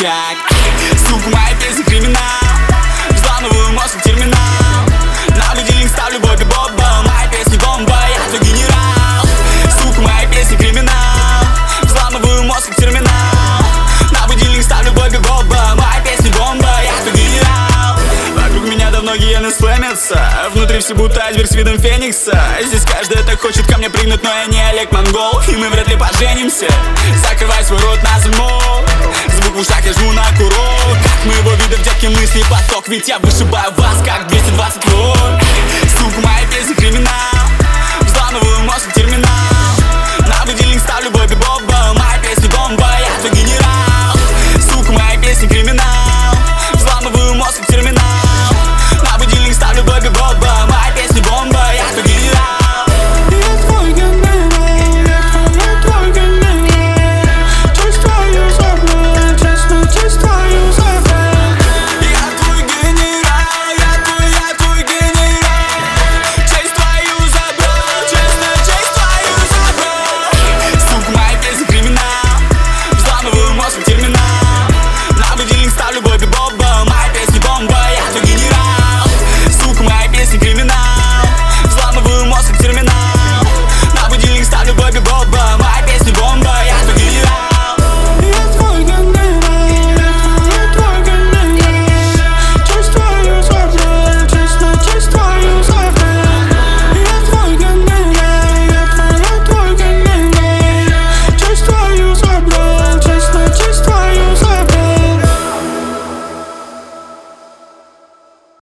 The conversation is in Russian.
рычаг. Сука, моя песня криминал, взламываю мозг как терминал. На будильник ставлю Бобби Боба, моя песня бомба, я твой генерал. Сука, моя песня криминал, взламываю мозг как терминал. На будильник ставлю Бобби Боба, моя песня бомба, я твой генерал. Вокруг меня давно гиены слэмятся, внутри все будто айсберг с видом феникса. Здесь каждый так хочет ко мне прыгнуть, но я не Олег Монгол, и мы вряд ли поженимся. Закрывай свой рот на замок, звук в ушах я жму на курок. Как моего вида в детке мысли поток, ведь я вышибаю вас как 220 вольт.